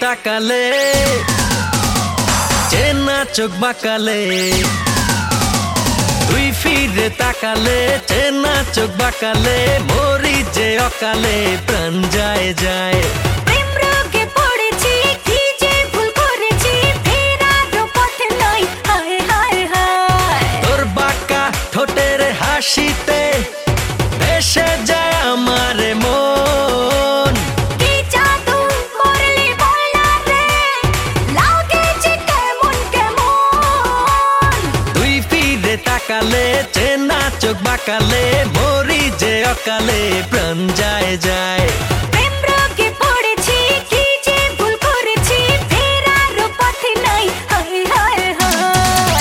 তাকালে চেনা চোখ বাঁকালে তুই ফিরে তাকালে চেনা চোখ বাঁকালে মরি যে অকালে প্রাণ যায় যায় প্রেম রোগে পড়েছি কি যে ভুল করেছি ফেরারও পথ নাই হায় হায় হায় তোর বাঁকা ঠোঁটের হাসিতে ভেসে যায় আমার মন কি জাদু করলি বল না রে লাগে যে কেমন কেমন তুই ফিরে তাকালে চেনা চোখ বাঁকালে মরি যে অকালে প্রাণ যায় যায় প্রেম রোগে পড়েছি কি যে ভুল করেছি ফেরারও পথ নাই হায় হায় হায়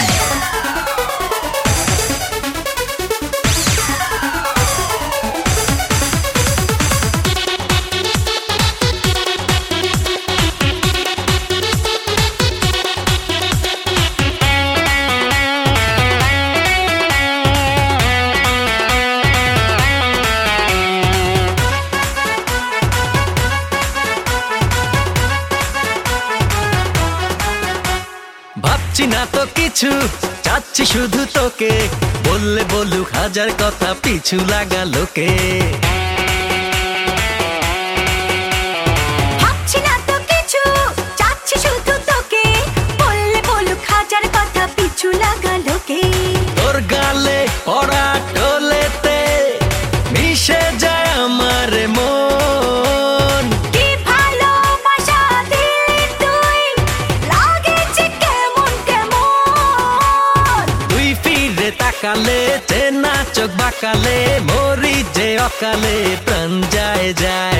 ভাবছি না তো কিছু চাচ্ছি শুধু তোকে বললে বলুক হাজার কথা পিছু লাগা লোকে ভাবছি না তো কিছু চাচ্ছি শুধু তোকে বললে বলুক হাজার কথা পিছু লাগা লোকে তোর গালে পড়া টোলেতে মিশে যায় আমার মন কি ভালোবাসা দিলি তুই লাগে যে কেমন কেমন তুই ফিরে তাকালে চেনা চোখ বাঁকালে মরি যে অকালে প্রাণ যায় যায়